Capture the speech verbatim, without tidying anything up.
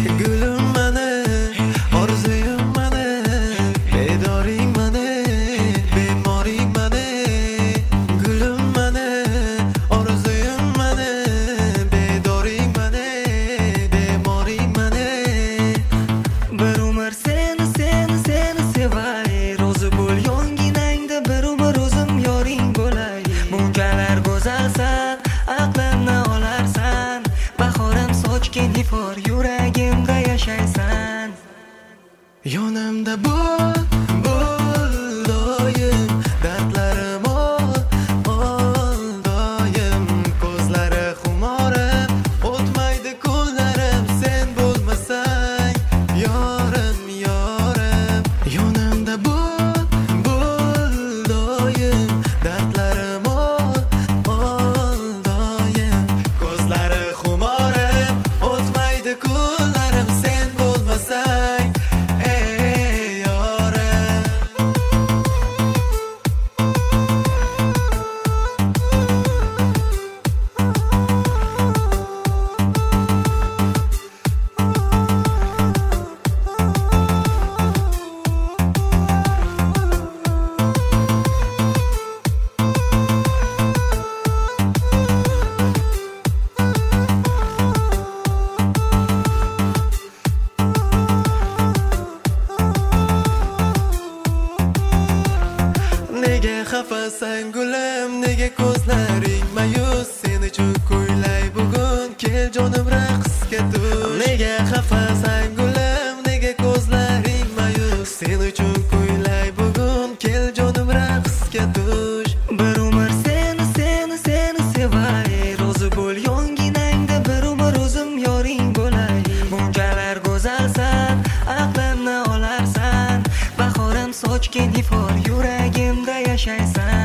Gülüm mani, orzuyum mani, bedoring mani, bemoring mani. Gülüm mani, orzuyum mani, bedoring mani, bemoring mani. Bir umr seni, seni, seni sevay, rozi bo'l yonginangda bir umr o'zim yoring bo'lay. Bunchalar go'zalsan, aqlimni olarsan, bahorim sochgan ifor yuragimda yashaysan. Yonimda bo'l, bo'l doim, dardlarim ol, ol doim. Ko'zlari xumorim, o'tmaydi kunlarim, sen bo'lmasang yorim, yorim. Yonimda bo'l, bo'l doim, dardlarim ol, ol doim. Ko'zlari xumorim, o'tmaydi kunlarim, sen bo'lmasang ey yorim. Nega xafasan gulim, nega ko'zlaring mayus? Sen uchun kuylay bugun, kel jonim raqsga tush. Nega xafasan gulim, nega ko'zlaring mayus? Sen uchun kuylay bugun, kel jonim raqsga tush. Bir umr seni, seni, seni sevay, rozi bo'l yonginangda bir umr o'zim yoring bo'lay. Bunchalar go'zalsan, aqlimni olarsan, bahorim sochgan ifor yuragimda yashaysan.